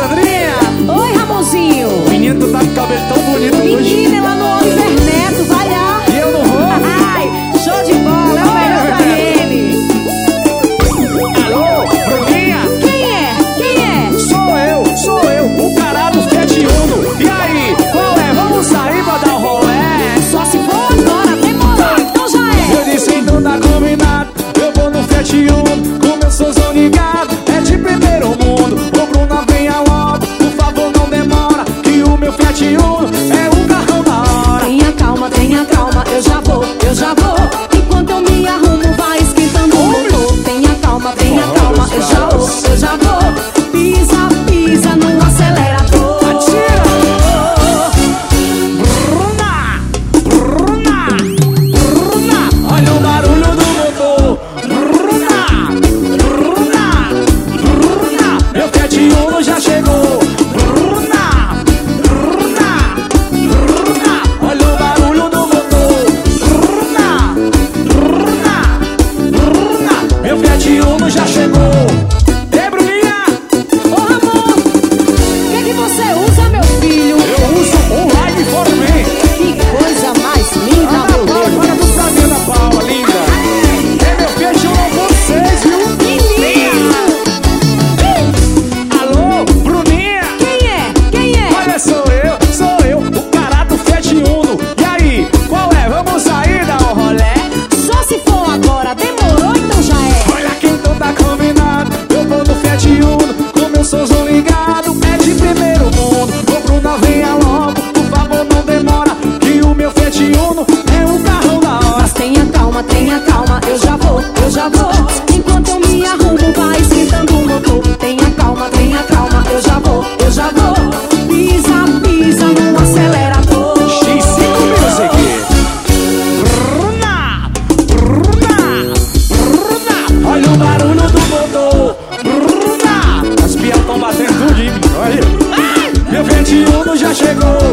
Sandrinha! Oi, Ramonzinho! Menino, tu tá com o cabelo tão bonito hoje. Menina, lá no Oliver Neto, vai lá! E eu não vou? Ai, show de bola, é o melhor pra ele! Alô, Bruninha? Quem é? Quem é? Sou eu, o cara do Fiat Uno. E aí, qual é? Vamos sair pra dar um rolê? Só se for agora, demorou, então já é! Eu disse então tá combinado. Eu vou no Fiat Uno, com meu somzão ligado. É de primeiro mundo. Ô Bruna, venha logo, por favor não demora, que o meu Fiat Uno é um carrão da hora. Tenha calma, eu já vou. Enquanto eu me arrumo, vai esquentando o motor. Tenha calma, eu já vou. Pisa no acelerador. Atira! Bruna, olha o barulho do motor. Bruna, meu Fiat Uno já chegou. Bruna, olha o barulho do motor. Bruna, meu Fiat Uno já chegou. Ei, Bruninha! Ô, Ramon, o que você usa, meu filho? Eu uso um Ride for Me. Que coisa mais linda, Ana meu Paula, Deus! para do Flamengo, Ana Paula, linda. É meu Fiat Uno, vocês, viu? Alô, Bruninha? Quem é? Olha, sou eu, o cara do Fiat Uno. E aí, qual é? Vamos sair, dar um rolé? Só se for agora, demorou, então já é! Olha quem então tá combinado. Eu vou no Fiat Uno, com meu somzão ligado. É de primeiro mundo. Ô Bruna, venha logo, por favor não demora, que o meu Fiat Uno é um carrão da hora. Mas tenha calma, eu já vou. Enquanto eu me arrumo, vai esquentando o motor. Tenha calma, eu já vou. Pisa no acelerador. X5 Music. Bruna, olha o barulho do motor. Bruna, as pias tão batendo tudo em mim, olha. Meu Fiat Uno já chegou.